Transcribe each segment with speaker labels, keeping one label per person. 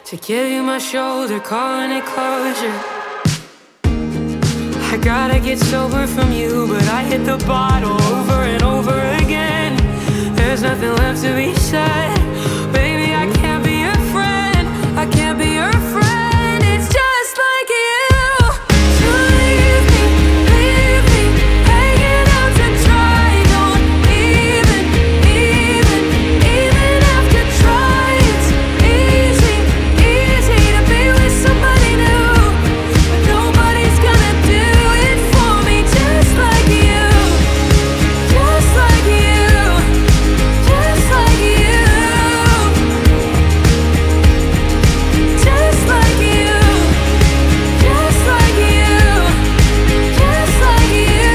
Speaker 1: to give you my shoulder, calling it closure. I gotta get sober from you, but I hit the bottle over and over again. There's nothing left to be said. Baby, I can't be your friend. I can't be your friend. It's just like you to leave me, hanging out to dry. Don't even have to try. It's easy to be with somebody new, but nobody's gonna do it for me just like you, just like you, just like you, just like you, just like you, just like you.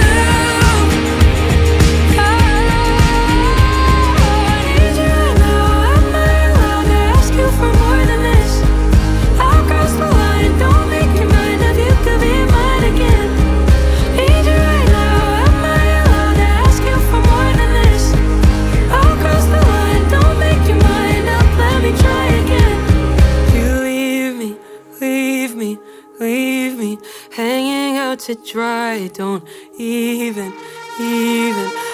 Speaker 1: I need you right now. Am I allowed to ask you for more than this? I'll cross the line. Don't make your mind up. You could be mine again. Need you right now. Am I allowed to ask you for more than this? I'll cross the line. Don't make your mind up. Let me try again. You leave me hanging out to dry. Don't even